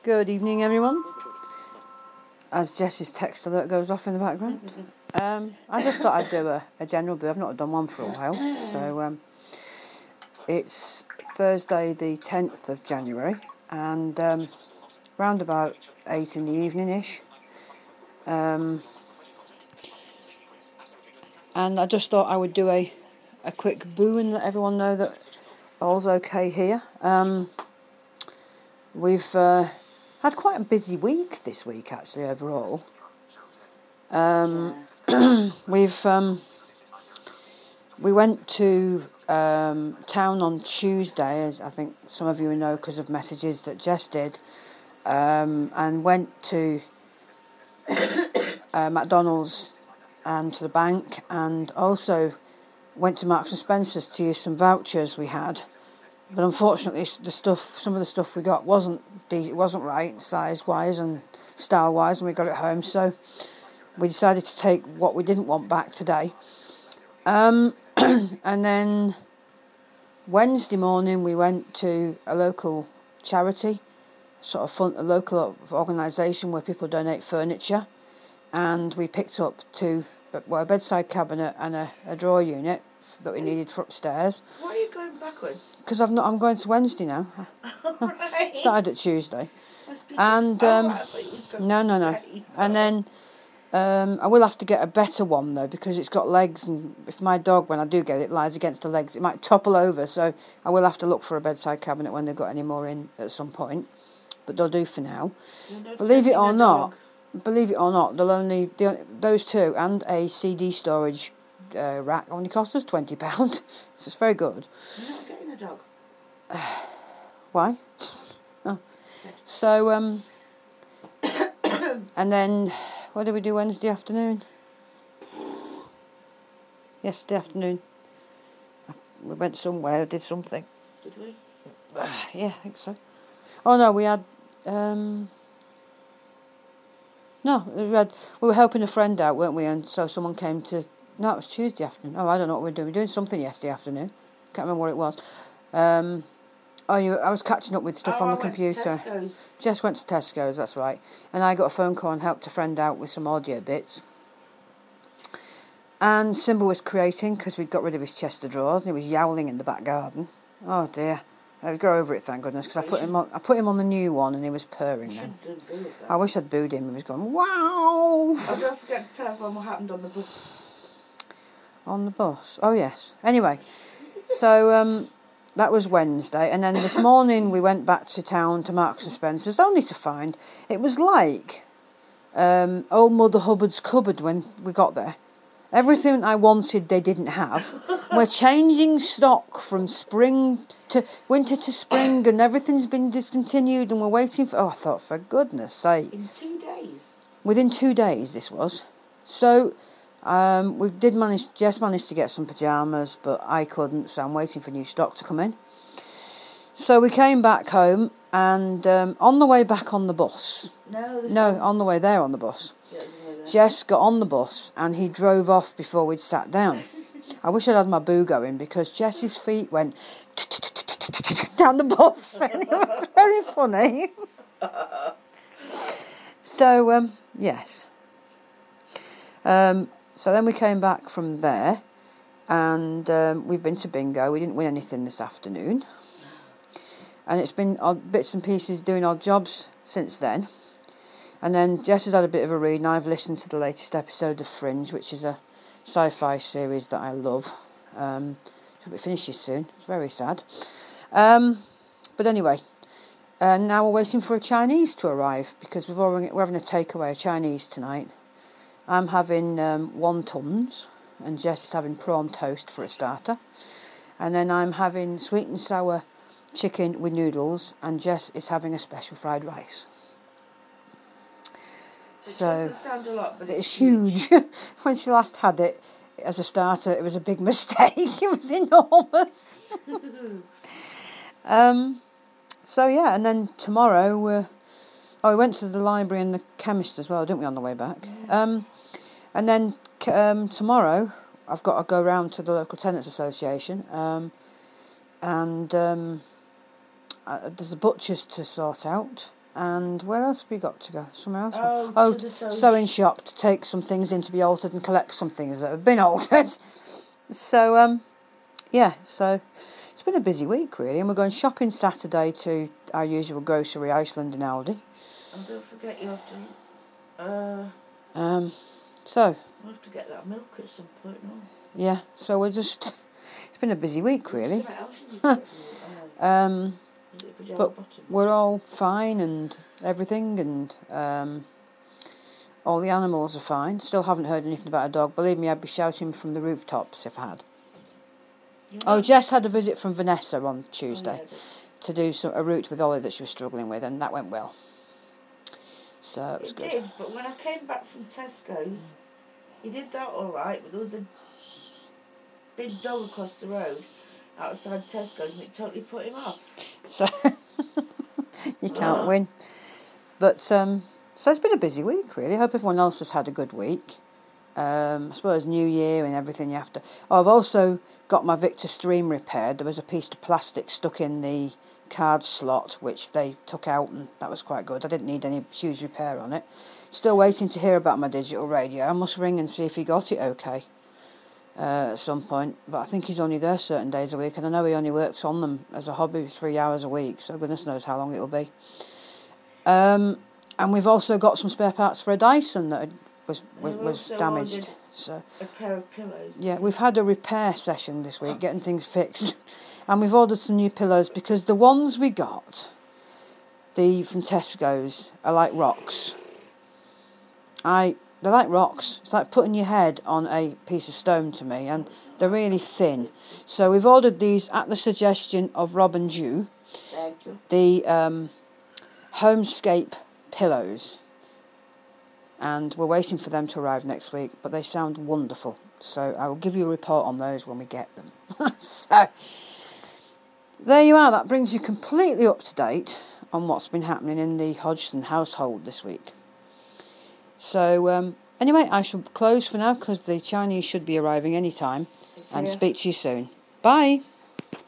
Good evening, everyone. As Jess's text alert goes off in the background. I just thought I'd do a general bit. I've not done one for a while. So it's Thursday the 10th of January and round about 8 in the evening-ish. And I just thought I would do a quick boo and let everyone know that all's okay here. We've had quite a busy week this week, actually, overall. We went to town on Tuesday, as I think some of you know because of messages that Jess did, and went to McDonald's and to the bank, and also went to Marks and Spencer's to use some vouchers we had. But unfortunately, some of the stuff we got wasn't right size-wise and style-wise, and we got it home. So we decided to take what we didn't want back today. And then Wednesday morning, we went to a local charity, a local organisation where people donate furniture, and we picked up a bedside cabinet and a drawer unit that we needed for upstairs. Why are you going backwards? Because I'm going to Wednesday now. Right. Started at Tuesday. And no. And then I will have to get a better one though, because it's got legs, and if my dog, when I do get it, lies against the legs, it might topple over. So I will have to look for a bedside cabinet when they've got any more in at some point. But they'll do for now. Believe it or not, those two and a CD storage rack only cost us £20. So it's very good. You're not getting a dog. Why? Oh. So and then what did we do Wednesday afternoon? Yesterday afternoon we went somewhere, did something. Did we? Yeah, I think so. Oh no, we had we were helping a friend out, weren't we? And so someone came to. No, it was Tuesday afternoon. Oh, I don't know what we were doing. We were doing something yesterday afternoon. Can't remember what it was. I was catching up with stuff on the computer. Jess went to Tesco's, that's right. And I got a phone call and helped a friend out with some audio bits. And Simba was creating, because we'd got rid of his chest of drawers, and he was yowling in the back garden. Oh dear. I got over it, thank goodness, because I put him on the new one and he was purring then. I wish I'd booed him. He was going, wow! Oh, don't forget to tell everyone what happened on the bus. On the bus? Oh, yes. Anyway, so that was Wednesday. And then this morning we went back to town to Marks and Spencer's, only to find it was like old Mother Hubbard's cupboard when we got there. Everything I wanted they didn't have. We're changing stock from spring to winter to spring, and everything's been discontinued, and we're waiting for... Oh, I thought, for goodness sake. In 2 days? Within 2 days this was. So Jess managed to get some pyjamas, but I couldn't, so I'm waiting for new stock to come in. So we came back home, and on the way back on the bus... on the way there on the bus... Jess got on the bus and he drove off before we'd sat down. I wish I'd had my boo going, because Jess's feet went down the bus and it was very funny. So, yes. So then we came back from there and we've been to bingo. We didn't win anything this afternoon. And it's been odd bits and pieces doing odd jobs since then. And then Jess has had a bit of a read, and I've listened to the latest episode of Fringe, which is a sci-fi series that I love. It finishes soon. It's very sad. But anyway, now we're waiting for a Chinese to arrive, because we're having a takeaway, a Chinese tonight. I'm having wontons, and Jess is having prawn toast for a starter. And then I'm having sweet and sour chicken with noodles, and Jess is having a special fried rice. So sound a lot, but it's huge. When she last had it as a starter, it was a big mistake. It was enormous. So yeah, and then tomorrow we went to the library and the chemist as well, didn't we, on the way back? Yeah. And then tomorrow I've got to go round to the local tenants association, and there's a butcher's to sort out. And where else have we got to go? Somewhere else? Oh, to the sewing shop to take some things in to be altered and collect some things that have been altered. So, yeah, so it's been a busy week, really. And we're going shopping Saturday to our usual grocery, Iceland and Aldi. And don't forget you have to... So... We'll have to get that milk at some point, no? Yeah, so we're just... It's been a busy week, really. But we're all fine and everything, and all the animals are fine. Still haven't heard anything about a dog. Believe me, I'd be shouting from the rooftops if I had. Yeah. Oh, Jess had a visit from Vanessa on Tuesday to do a route with Ollie that she was struggling with, and that went well. So it was good. It did, but when I came back from Tesco's, he did that all right, but there was a big dog across the road outside Tesco's and it totally put him off. So you can't win. But so it's been a busy week, really. I hope everyone else has had a good week. I suppose New Year and everything you have to... Oh, I've also got my Victor Stream repaired. There was a piece of plastic stuck in the card slot which they took out, and that was quite good. I didn't need any huge repair on it. Still waiting to hear about my digital radio. I must ring and see if he got it okay at some point, but I think he's only there certain days a week, and I know he only works on them as a hobby 3 hours a week, so goodness knows how long it'll be. And we've also got some spare parts for a Dyson that was damaged. So a pair of pillows. Yeah, we've had a repair session this week, getting things fixed. And we've ordered some new pillows because the ones we got, from Tesco's, are like rocks. They're like rocks. It's like putting your head on a piece of stone to me, and they're really thin. So we've ordered these at the suggestion of Rob and Jew. Thank you. The Homescape pillows. And we're waiting for them to arrive next week, but they sound wonderful. So I will give you a report on those when we get them. So there you are. That brings you completely up to date on what's been happening in the Hodgson household this week. So anyway, I shall close for now because the Chinese should be arriving any time, and speak to you soon. Bye.